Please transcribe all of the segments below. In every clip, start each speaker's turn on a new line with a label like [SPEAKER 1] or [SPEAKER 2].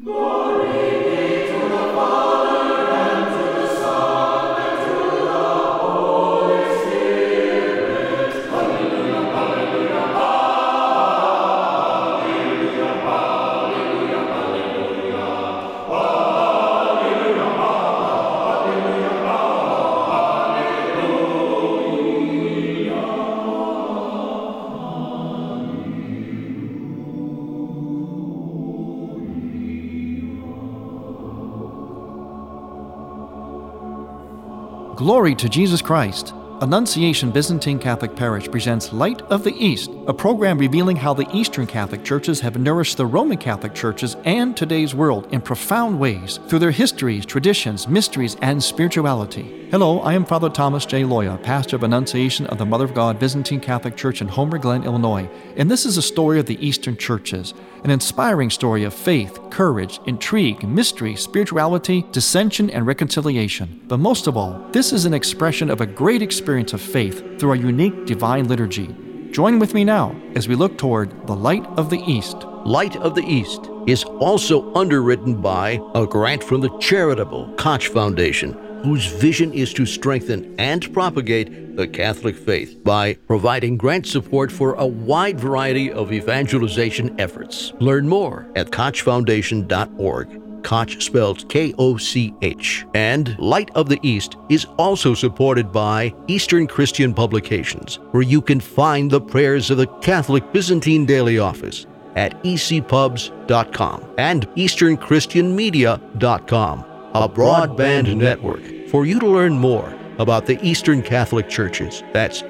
[SPEAKER 1] Glory to Jesus Christ. Annunciation Byzantine Catholic Parish presents Light of the East, a program revealing how the Eastern Catholic Churches have nourished the Roman Catholic Churches and today's world in profound ways through their histories, traditions, mysteries, and spirituality. Hello, I am Father Thomas J. Loya, pastor of Annunciation of the Mother of God Byzantine Catholic Church in Homer Glen, Illinois, and this is a story of the Eastern Churches, an inspiring story of faith, courage, intrigue, mystery, spirituality, dissension, and reconciliation. But most of all, this is an expression of a great experience of faith through a unique divine liturgy. Join with me now as we look toward the Light of the East.
[SPEAKER 2] Light of the East is also underwritten by a grant from the charitable Koch Foundation, whose vision is to strengthen and propagate the Catholic faith by providing grant support for a wide variety of evangelization efforts. Learn more at kochfoundation.org. Koch spelled K-O-C-H. And Light of the East is also supported by Eastern Christian Publications, where you can find the prayers of the Catholic Byzantine Daily Office at ecpubs.com and easternchristianmedia.com, a broadband network for you to learn more about the Eastern Catholic Churches. That's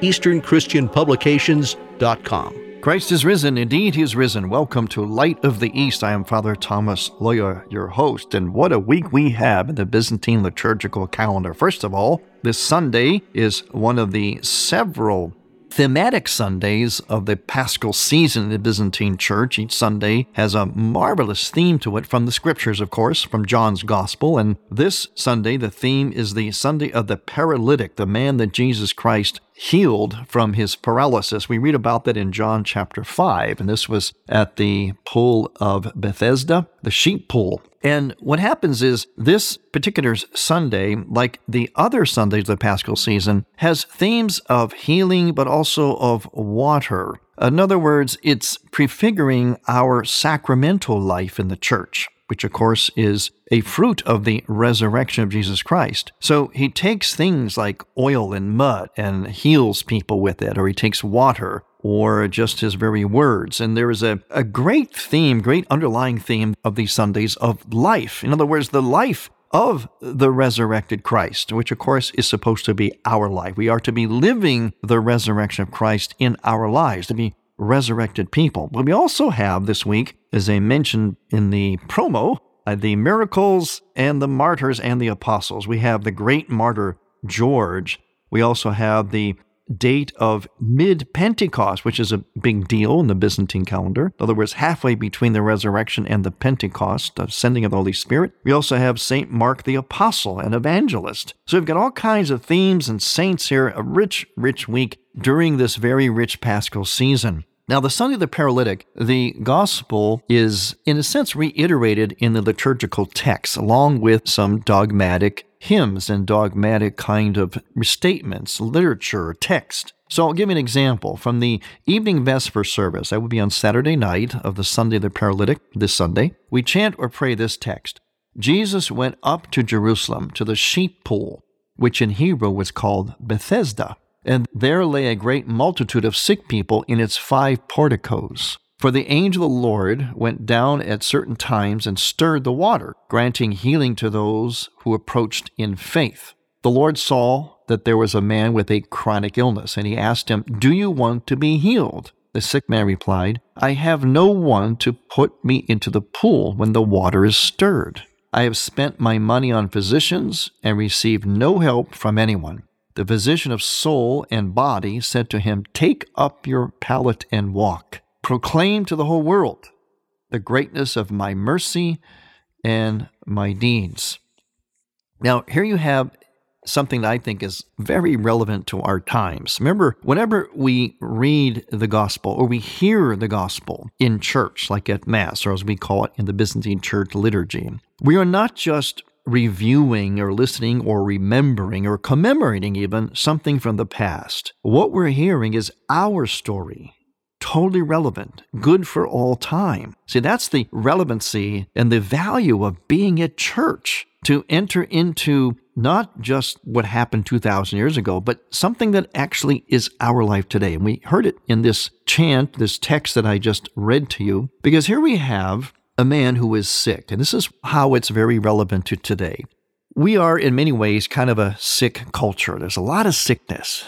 [SPEAKER 2] easternchristianpublications.com.
[SPEAKER 1] Christ is risen. Indeed, he is risen. Welcome to Light of the East. I am Father Thomas Loya, your host. And what a week we have in the Byzantine liturgical calendar. First of all, this Sunday is one of the several thematic Sundays of the Paschal season in the Byzantine Church. Each Sunday has a marvelous theme to it from the Scriptures, of course, from John's Gospel. And this Sunday, the theme is the Sunday of the paralytic, the man that Jesus Christ healed from his paralysis. We read about that in John chapter 5, and this was at the pool of Bethesda, the sheep pool. And what happens is this particular Sunday, like the other Sundays of the Paschal season, has themes of healing, but also of water. In other words, it's prefiguring our sacramental life in the church, which of course is a fruit of the resurrection of Jesus Christ. So he takes things like oil and mud and heals people with it, or he takes water, or just his very words. And there is a great theme, great underlying theme of these Sundays of life. In other words, the life of the resurrected Christ, which of course is supposed to be our life. We are to be living the resurrection of Christ in our lives, to be resurrected people. But we also have this week, as I mentioned in the promo, the miracles and the martyrs and the apostles. We have the great martyr George. We also have the date of mid-Pentecost, which is a big deal in the Byzantine calendar. In other words, halfway between the resurrection and the Pentecost, the sending of the Holy Spirit. We also have St. Mark the Apostle and Evangelist. So we've got all kinds of themes and saints here, a rich, rich week during this very rich Paschal season. Now, the Sunday of the Paralytic, the Gospel is, in a sense, reiterated in the liturgical text, along with some dogmatic hymns and dogmatic kind of statements, literature, text. So I'll give you an example. From the evening Vesper service, that would be on Saturday night of the Sunday of the Paralytic, this Sunday, we chant or pray this text. Jesus went up to Jerusalem, to the sheep pool, which in Hebrew was called Bethesda. And there lay a great multitude of sick people in its 5 porticos. For the angel of the Lord went down at certain times and stirred the water, granting healing to those who approached in faith. The Lord saw that there was a man with a chronic illness, and he asked him, "Do you want to be healed?" The sick man replied, "I have no one to put me into the pool when the water is stirred. I have spent my money on physicians and received no help from anyone." The physician of soul and body said to him, "Take up your pallet and walk. Proclaim to the whole world the greatness of my mercy and my deeds." Now, here you have something that I think is very relevant to our times. Remember, whenever we read the gospel or we hear the gospel in church, like at Mass, or as we call it in the Byzantine Church liturgy, we are not just reviewing or listening or remembering or commemorating even something from the past. What we're hearing is our story. Totally relevant, good for all time. See, that's the relevancy and the value of being at church, to enter into not just what happened 2,000 years ago, but something that actually is our life today. And we heard it in this chant, this text that I just read to you, because here we have a man who is sick, and this is how it's very relevant to today. We are, in many ways, kind of a sick culture. There's a lot of sickness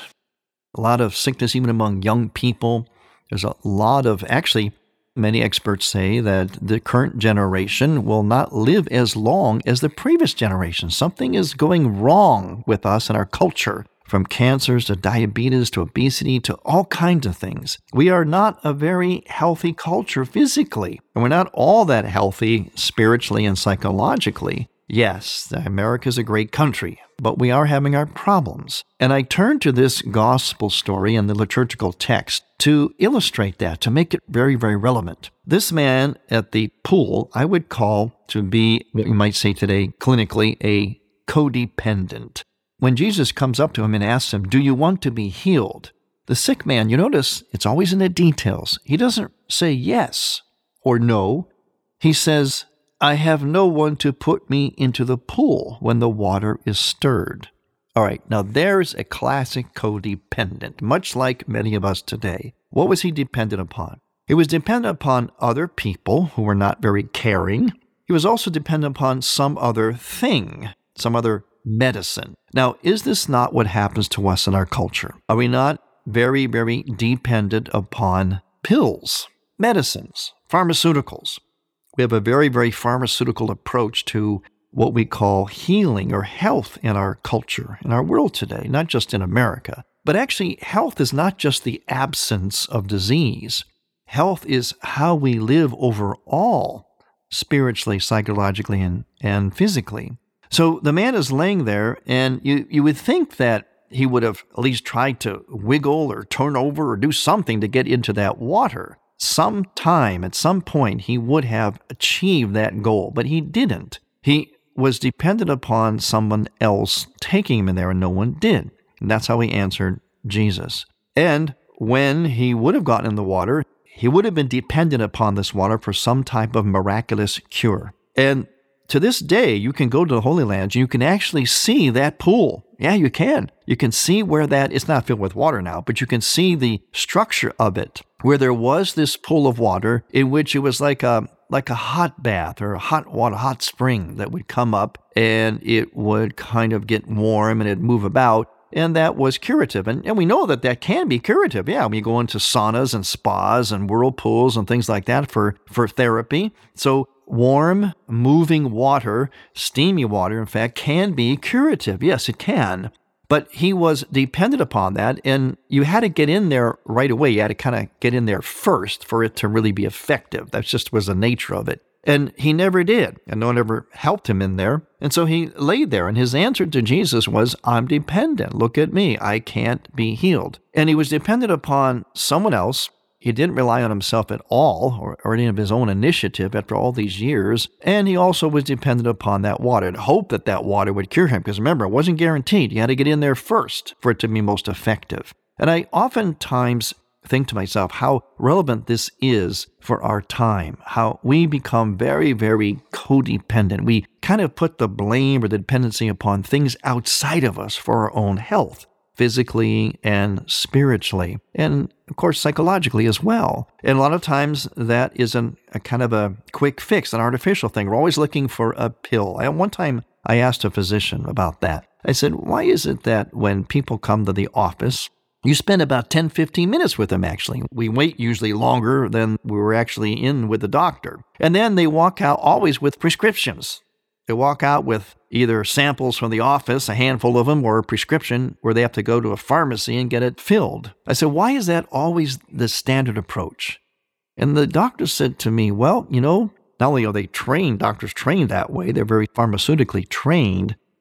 [SPEAKER 1] even among young people. There's a lot of, actually, many experts say that the current generation will not live as long as the previous generation. Something is going wrong with us and our culture, from cancers to diabetes to obesity to all kinds of things. We are not a very healthy culture physically, and we're not all that healthy spiritually and psychologically. Yes, America is a great country, but we are having our problems. And I turn to this gospel story and the liturgical text to illustrate that, to make it very, very relevant. This man at the pool, I would call to be what you might say today clinically a codependent. When Jesus comes up to him and asks him, "Do you want to be healed?" The sick man, you notice it's always in the details. He doesn't say yes or no. He says, "I have no one to put me into the pool when the water is stirred." All right, now there's a classic codependent, much like many of us today. What was he dependent upon? He was dependent upon other people who were not very caring. He was also dependent upon some other thing, some other medicine. Now, is this not what happens to us in our culture? Are we not very, very dependent upon pills, medicines, pharmaceuticals? We have a very, very pharmaceutical approach to what we call healing or health in our culture, in our world today, not just in America. But actually, health is not just the absence of disease. Health is how we live overall, spiritually, psychologically, and physically. So the man is laying there, and you would think that he would have at least tried to wiggle or turn over or do something to get into that water. Sometime, at some point, he would have achieved that goal, but he didn't. He was dependent upon someone else taking him in there, and no one did. And that's how he answered Jesus. And when he would have gotten in the water, he would have been dependent upon this water for some type of miraculous cure. And to this day, you can go to the Holy Land and you can actually see that pool. Yeah, you can. You can see where it's not filled with water now, but you can see the structure of it, where there was this pool of water in which it was like a hot bath or a hot spring that would come up, and it would kind of get warm and it'd move about. And that was curative. And we know that can be curative. Yeah, we go into saunas and spas and whirlpools and things like that for therapy. So warm, moving water, steamy water, in fact, can be curative. Yes, it can. But he was dependent upon that, and you had to get in there right away. You had to kind of get in there first for it to really be effective. That just was the nature of it. And he never did, and no one ever helped him in there. And so he laid there, and his answer to Jesus was, "I'm dependent. Look at me. I can't be healed." And he was dependent upon someone else. He didn't rely on himself at all, or any of his own initiative after all these years. And he also was dependent upon that water and hoped that water would cure him. Because remember, it wasn't guaranteed. You had to get in there first for it to be most effective. And I oftentimes think to myself how relevant this is for our time, how we become very, very codependent. We kind of put the blame or the dependency upon things outside of us for our own health, physically and spiritually, and of course psychologically as well. And a lot of times that is a kind of a quick fix, an artificial thing. We're always looking for a pill. One time I asked a physician about that. I said, why is it that when people come to the office, you spend about 10, 15 minutes with them, actually. We wait usually longer than we were actually in with the doctor. And then they walk out always with prescriptions. They walk out with either samples from the office, a handful of them, or a prescription where they have to go to a pharmacy and get it filled. I said, why is that always the standard approach? And the doctor said to me, well, not only are doctors trained that way, they're very pharmaceutically trained,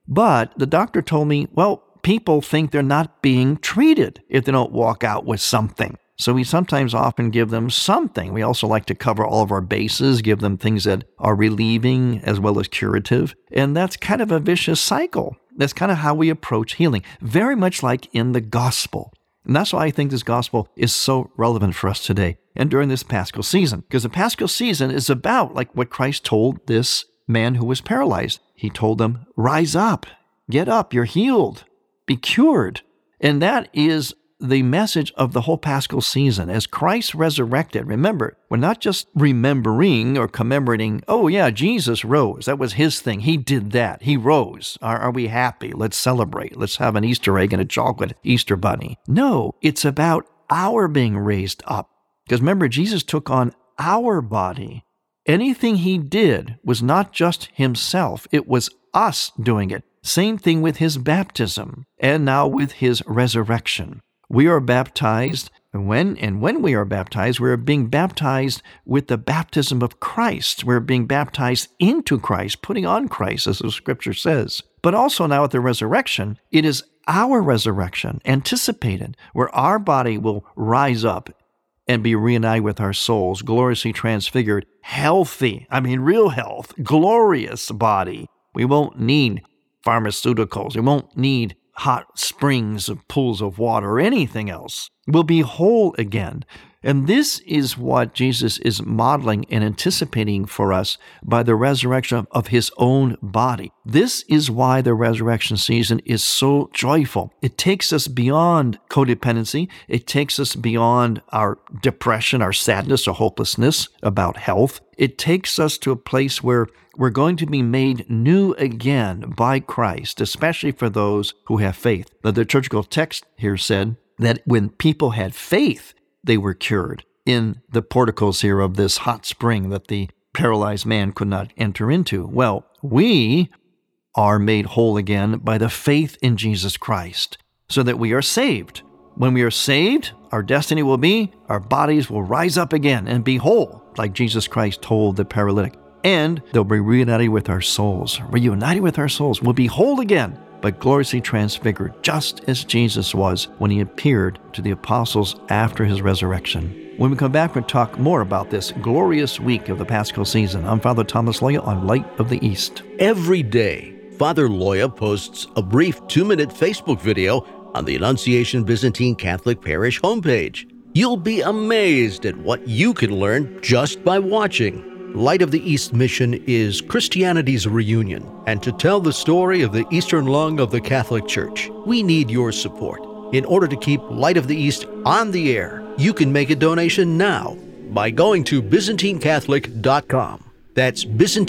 [SPEAKER 1] But the doctor told me, well, people think they're not being treated if they don't walk out with something. So we sometimes often give them something. We also like to cover all of our bases, give them things that are relieving as well as curative. And that's kind of a vicious cycle. That's kind of how we approach healing, very much like in the gospel. And that's why I think this gospel is so relevant for us today and during this Paschal season. Because the Paschal season is about like what Christ told this man who was paralyzed. He told them, rise up, get up, you're healed, be cured. And that is the message of the whole Paschal season. As Christ resurrected, remember, we're not just remembering or commemorating, oh yeah, Jesus rose. That was his thing. He did that. He rose. Are we happy? Let's celebrate. Let's have an Easter egg and a chocolate Easter bunny. No, it's about our being raised up. Because remember, Jesus took on our body. Anything he did was not just himself. It was us doing it. Same thing with his baptism and now with his resurrection. We are baptized, and when we are baptized, we're being baptized with the baptism of Christ. We're being baptized into Christ, putting on Christ, as the scripture says. But also now at the resurrection, it is our resurrection, anticipated, where our body will rise up and be reunited with our souls, gloriously transfigured, healthy, real health, glorious body. We won't need pharmaceuticals. We won't need hot springs of pools of water or anything else. We'll be whole again. And this is what Jesus is modeling and anticipating for us by the resurrection of his own body. This is why the resurrection season is so joyful. It takes us beyond codependency. It takes us beyond our depression, our sadness, or hopelessness about health. It takes us to a place where we're going to be made new again by Christ, especially for those who have faith. Now, the liturgical text here said that when people had faith, they were cured in the porticos here of this hot spring that the paralyzed man could not enter into. Well, we are made whole again by the faith in Jesus Christ, so that we are saved. When we are saved, our destiny will be, our bodies will rise up again and be whole, like Jesus Christ told the paralytic. And they'll be reunited with our souls. Reunited with our souls. We'll be whole again, but gloriously transfigured, just as Jesus was when he appeared to the apostles after his resurrection. When we come back, we'll talk more about this glorious week of the Paschal season. I'm Father Thomas Loya on Light of the East.
[SPEAKER 2] Every day, Father Loya posts a brief 2-minute Facebook video on the Annunciation Byzantine Catholic Parish homepage. You'll be amazed at what you can learn just by watching. Light of the East mission is Christianity's reunion, and to tell the story of the Eastern lung of the Catholic Church, we need your support. In order to keep Light of the East on the air, you can make a donation now by going to ByzantineCatholic.com. That's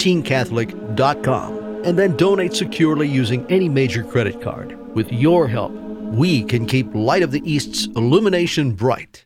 [SPEAKER 2] ByzantineCatholic.com, and then donate securely using any major credit card. With your help, we can keep Light of the East's illumination bright.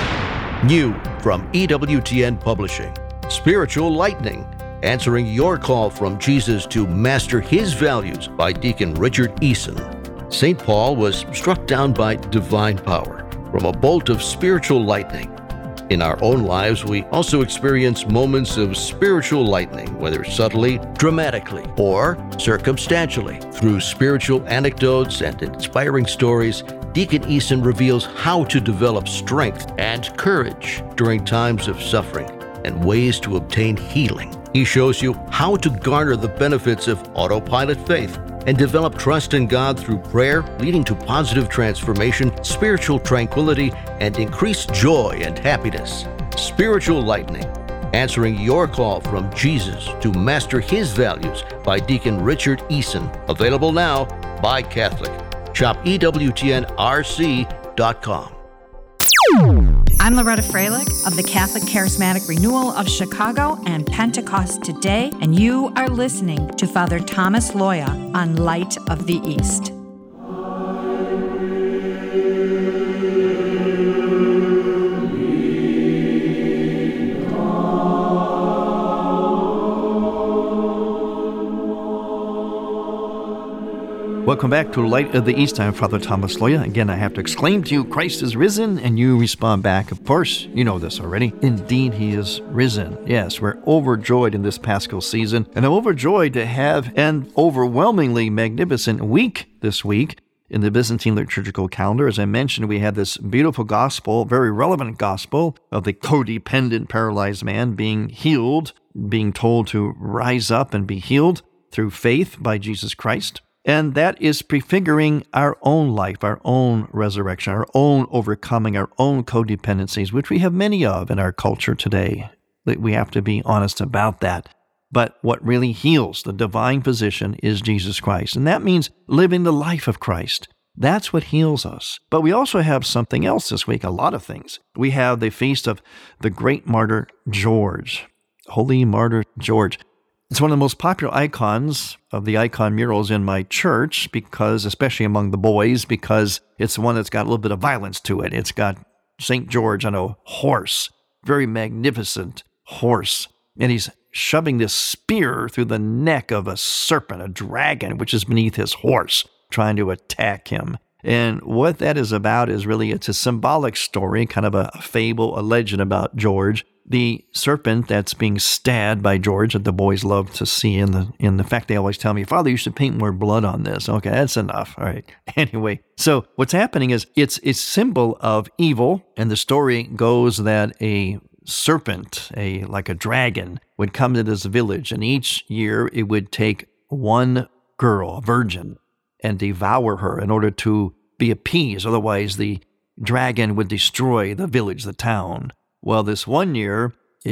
[SPEAKER 2] New from EWTN Publishing. Spiritual Lightning, answering your call from Jesus to master his values by Deacon Richard Eason. St. Paul was struck down by divine power from a bolt of spiritual lightning. In our own lives, we also experience moments of spiritual lightning, whether subtly, dramatically, or circumstantially. Through spiritual anecdotes and inspiring stories, Deacon Eason reveals how to develop strength and courage during times of suffering and ways to obtain healing. He shows you how to garner the benefits of autopilot faith and develop trust in God through prayer, leading to positive transformation, spiritual tranquility, and increased joy and happiness. Spiritual Lightning, answering your call from Jesus to master his values by Deacon Richard Eason. Available now by Catholic. Shop EWTNRC.com.
[SPEAKER 3] I'm Loretta Freilich of the Catholic Charismatic Renewal of Chicago and Pentecost Today, and you are listening to Father Thomas Loya on Light of the East.
[SPEAKER 1] Welcome back to Light of the East. I'm Father Thomas Loya. Again, I have to exclaim to you, Christ is risen, and you respond back. Of course, you know this already. Indeed, he is risen. Yes, we're overjoyed in this Paschal season, and I'm overjoyed to have an overwhelmingly magnificent week this week in the Byzantine liturgical calendar. As I mentioned, we had this beautiful gospel, very relevant gospel of the codependent paralyzed man being healed, being told to rise up and be healed through faith by Jesus Christ. And that is prefiguring our own life, our own resurrection, our own overcoming, our own codependencies, which we have many of in our culture today. We have to be honest about that. But what really heals the divine physician is Jesus Christ. And that means living the life of Christ. That's what heals us. But we also have something else this week, a lot of things. We have the feast of the great martyr George, Holy Martyr George. It's one of the most popular icons of the icon murals in my church, because, especially among the boys, because it's the one that's got a little bit of violence to it. It's got St. George on a horse, very magnificent horse, and he's shoving this spear through the neck of a serpent, a dragon, which is beneath his horse, trying to attack him. And what that is about is really, it's a symbolic story, kind of a fable, a legend about George. The serpent that's being stabbed by George that the boys love to see. In the fact, they always tell me, Father, you should paint more blood on this. Okay, that's enough. All right. Anyway, so what's happening is it's a symbol of evil. And the story goes that a serpent, like a dragon, would come to this village. And each year it would take one girl, a virgin, and devour her in order to be appeased. Otherwise, the dragon would destroy the village, the town. Well, this one year,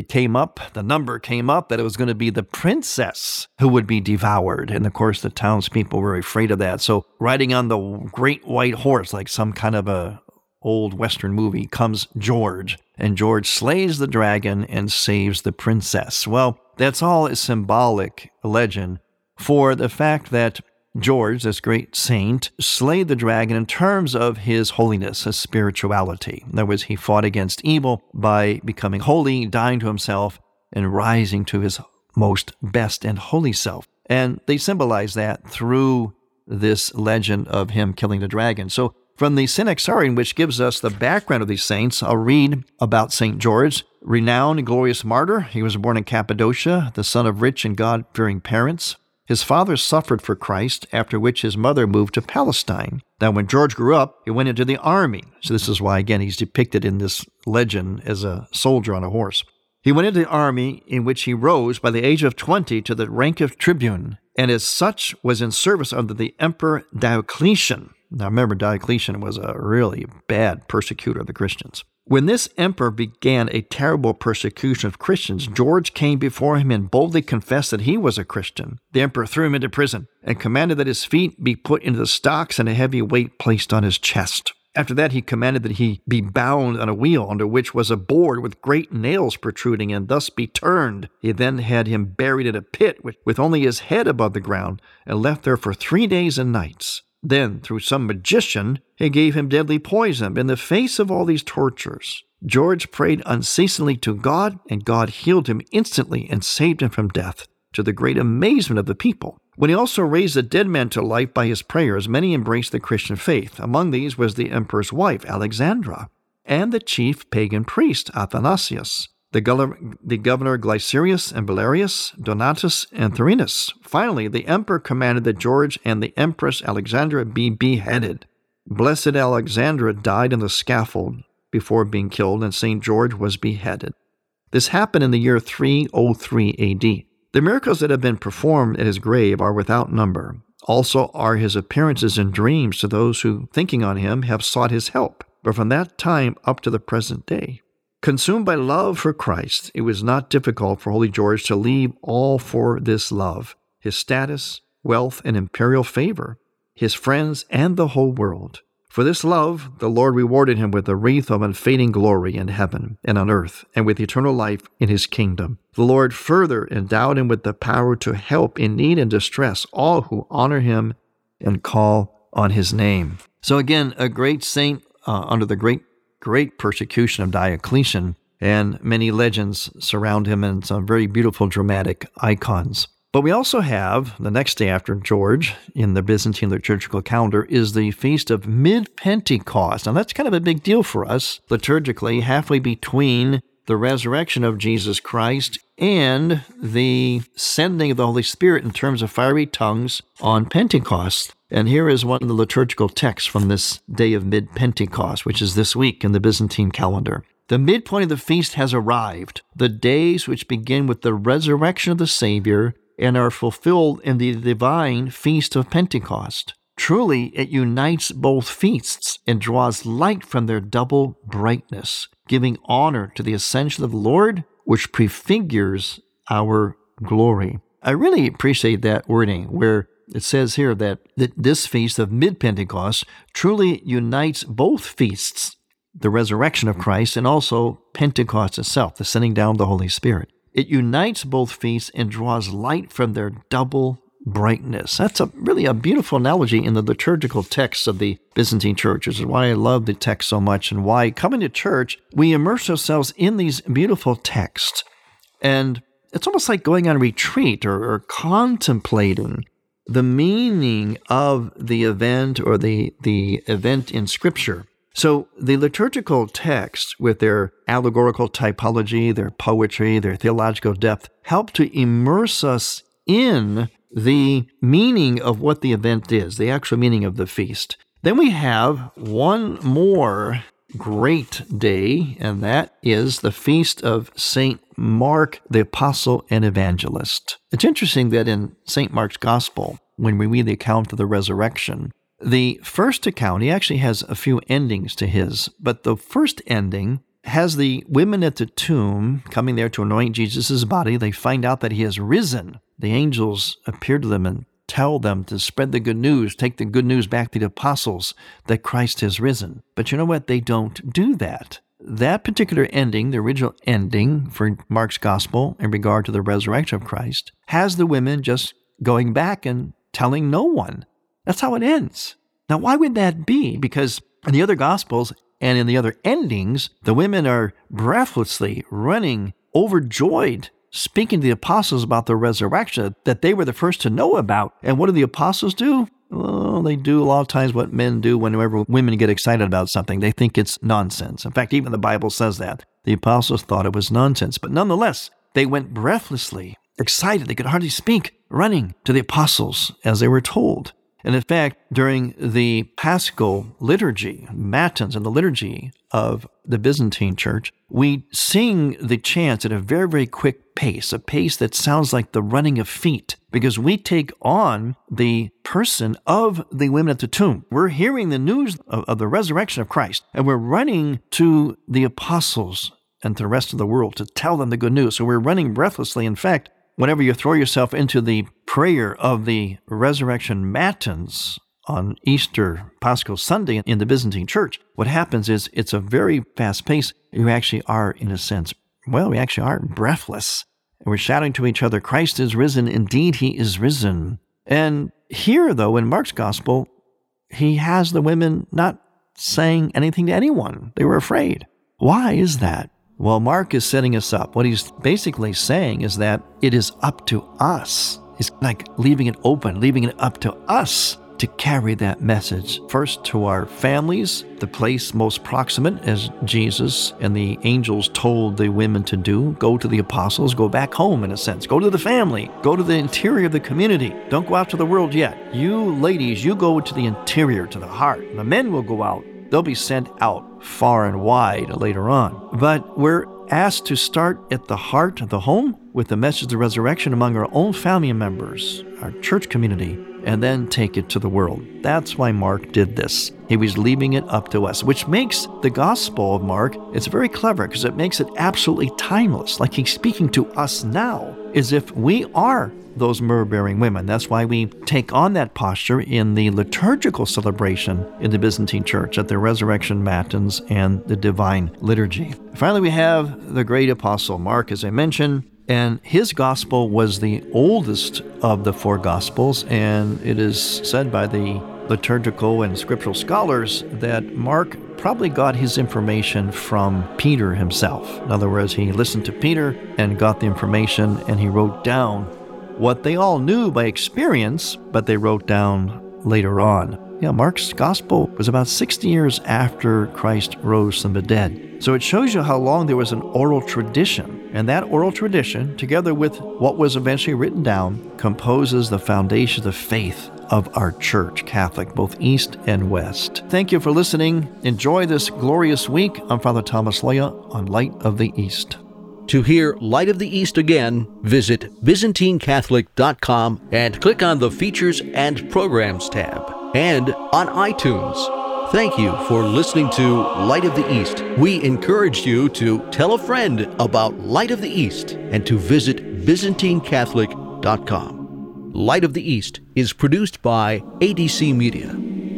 [SPEAKER 1] the number came up that it was going to be the princess who would be devoured. And of course, the townspeople were afraid of that. So riding on the great white horse, like some kind of a old Western movie, comes George. And George slays the dragon and saves the princess. Well, that's all a symbolic legend for the fact that George, this great saint, slayed the dragon in terms of his holiness, his spirituality. In other words, he fought against evil by becoming holy, dying to himself, and rising to his most best and holy self. And they symbolize that through this legend of him killing the dragon. So from the Synaxarion, which gives us the background of these saints, I'll read about St. George, renowned and glorious martyr. He was born in Cappadocia, the son of rich and God-fearing parents. His father suffered for Christ, after which his mother moved to Palestine. Now, when George grew up, he went into the army. So this is why, again, he's depicted in this legend as a soldier on a horse. He went into the army, in which he rose by the age of 20 to the rank of tribune, and as such was in service under the Emperor Diocletian. Now, remember, Diocletian was a really bad persecutor of the Christians. When this emperor began a terrible persecution of Christians, George came before him and boldly confessed that he was a Christian. The emperor threw him into prison and commanded that his feet be put into the stocks and a heavy weight placed on his chest. After that, he commanded that he be bound on a wheel under which was a board with great nails protruding and thus be turned. He then had him buried in a pit with only his head above the ground and left there for 3 days and nights. Then, through some magician, he gave him deadly poison. In the face of all these tortures, George prayed unceasingly to God, and God healed him instantly and saved him from death, to the great amazement of the people. When he also raised a dead man to life by his prayers, many embraced the Christian faith. Among these was the emperor's wife, Alexandra, and the chief pagan priest, Athanasius, the governor Glycerius and Valerius, Donatus and Thurinus. Finally, the emperor commanded that George and the empress Alexandra be beheaded. Blessed Alexandra died on the scaffold before being killed, and St. George was beheaded. This happened in the year 303 A.D. The miracles that have been performed at his grave are without number. Also are his appearances in dreams to those who, thinking on him, have sought his help, but from that time up to the present day. Consumed by love for Christ, it was not difficult for Holy George to leave all for this love, his status, wealth, and imperial favor, his friends, and the whole world. For this love, the Lord rewarded him with a wreath of unfading glory in heaven and on earth, and with eternal life in his kingdom. The Lord further endowed him with the power to help in need and distress all who honor him and call on his name. So again, a great saint under the great persecution of Diocletian, and many legends surround him and some very beautiful dramatic icons. But we also have, the next day after George, in the Byzantine liturgical calendar, is the Feast of Mid-Pentecost. Now, that's kind of a big deal for us, liturgically, halfway between the resurrection of Jesus Christ and the sending of the Holy Spirit in terms of fiery tongues on Pentecost. And here is one of the liturgical texts from this day of Mid-Pentecost, which is this week in the Byzantine calendar. The midpoint of the feast has arrived, the days which begin with the resurrection of the Savior and are fulfilled in the divine Feast of Pentecost. Truly, it unites both feasts and draws light from their double brightness, giving honor to the ascension of the Lord, which prefigures our glory. I really appreciate that wording, where it says here that this feast of Mid-Pentecost truly unites both feasts, the resurrection of Christ and also Pentecost itself, the sending down of the Holy Spirit. It unites both feasts and draws light from their double brightness. That's really a beautiful analogy in the liturgical texts of the Byzantine church, which is why I love the text so much and why coming to church, we immerse ourselves in these beautiful texts. And it's almost like going on retreat or contemplating the meaning of the event or the event in Scripture. So the liturgical texts, with their allegorical typology, their poetry, their theological depth, help to immerse us in the meaning of what the event is, the actual meaning of the feast. Then we have one more great day, and that is the feast of St. Mark, the Apostle and Evangelist. It's interesting that in St. Mark's Gospel, when we read the account of the resurrection, the first account, he actually has a few endings to his, but the first ending has the women at the tomb coming there to anoint Jesus' body. They find out that he has risen. The angels appear to them and tell them to spread the good news, take the good news back to the apostles that Christ has risen. But you know what? They don't do that. That particular ending, the original ending for Mark's Gospel in regard to the resurrection of Christ, has the women just going back and telling no one. That's how it ends. Now, why would that be? Because in the other Gospels and in the other endings, the women are breathlessly running, overjoyed, speaking to the apostles about the resurrection that they were the first to know about. And what do the apostles do? Well, they do a lot of times what men do whenever women get excited about something. They think it's nonsense. In fact, even the Bible says that. The apostles thought it was nonsense. But nonetheless, they went breathlessly, excited. They could hardly speak, running to the apostles as they were told. And in fact, during the Paschal liturgy, Matins and the liturgy of the Byzantine church, we sing the chants at a very, very quick pace, a pace that sounds like the running of feet, because we take on the person of the women at the tomb. We're hearing the news of the resurrection of Christ, and we're running to the apostles and to the rest of the world to tell them the good news. So we're running breathlessly. In fact, whenever you throw yourself into the prayer of the resurrection matins on Easter Paschal Sunday in the Byzantine church, what happens is it's a very fast pace. You actually are, in a sense, we actually are breathless. And we're shouting to each other, Christ is risen. Indeed, he is risen. And here, though, in Mark's Gospel, he has the women not saying anything to anyone. They were afraid. Why is that? Well, Mark is setting us up. What he's basically saying is that it is up to us. He's like leaving it open, leaving it up to us to carry that message. First to our families, the place most proximate, as Jesus and the angels told the women to do. Go to the apostles, go back home in a sense. Go to the family, go to the interior of the community. Don't go out to the world yet. You ladies, you go to the interior, to the heart. The men will go out. They'll be sent out far and wide later on. But we're asked to start at the heart of the home with the message of the resurrection among our own family members, our church community, and then take it to the world. That's why Mark did this. He was leaving it up to us, which makes the Gospel of Mark, it's very clever because it makes it absolutely timeless, like he's speaking to us now, as if we are those myrrh-bearing women. That's why we take on that posture in the liturgical celebration in the Byzantine church at the resurrection matins and the divine liturgy. Finally, we have the great apostle Mark, as I mentioned, and his gospel was the oldest of the four gospels, and it is said by the liturgical and scriptural scholars that Mark probably got his information from Peter himself. In other words, he listened to Peter and got the information, and he wrote down what they all knew by experience, but they wrote down later on. Mark's gospel was about 60 years after Christ rose from the dead. So it shows you how long there was an oral tradition. And that oral tradition, together with what was eventually written down, composes the foundation of faith of our church, Catholic, both East and West. Thank you for listening. Enjoy this glorious week. I'm Father Thomas Loya on Light of the East.
[SPEAKER 2] To hear Light of the East again, visit ByzantineCatholic.com and click on the Features and Programs tab. And on iTunes. Thank you for listening to Light of the East. We encourage you to tell a friend about Light of the East and to visit ByzantineCatholic.com. Light of the East is produced by ADC Media.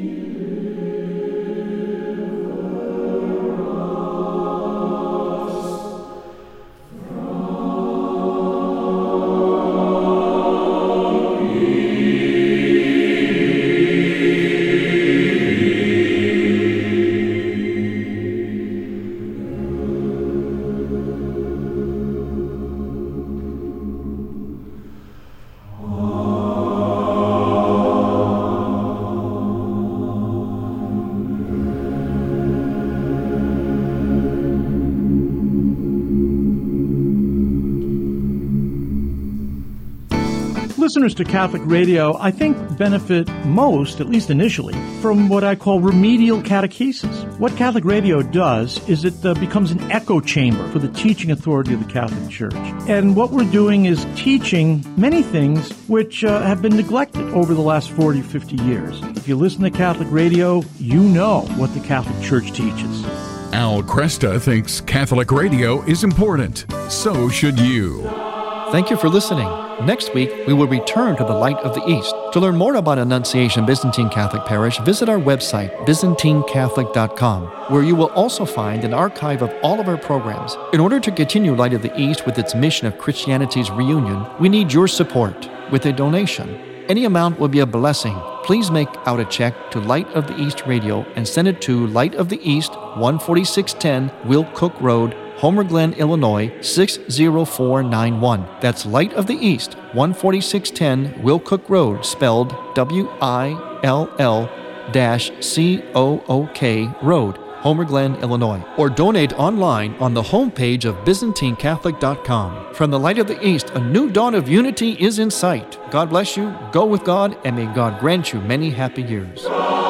[SPEAKER 4] Listeners to Catholic Radio, I think, benefit most, at least initially, from what I call remedial catechesis. What Catholic Radio does is it becomes an echo chamber for the teaching authority of the Catholic Church. And what we're doing is teaching many things which have been neglected over the last 40, 50 years. If you listen to Catholic Radio, you know what the Catholic Church teaches.
[SPEAKER 5] Al Kresta thinks Catholic Radio is important. So should you.
[SPEAKER 1] Thank you for listening. Next week, we will return to the Light of the East. To learn more about Annunciation Byzantine Catholic Parish, visit our website, ByzantineCatholic.com, where you will also find an archive of all of our programs. In order to continue Light of the East with its mission of Christianity's reunion, we need your support with a donation. Any amount will be a blessing. Please make out a check to Light of the East Radio and send it to Light of the East, 14610 Will Cook Road, Homer Glen, Illinois, 60491. That's Light of the East, 14610 Will Cook Road, spelled WILL-COOK Road, Homer Glen, Illinois. Or donate online on the homepage of ByzantineCatholic.com. From the Light of the East, a new dawn of unity is in sight. God bless you, go with God, and may God grant you many happy years.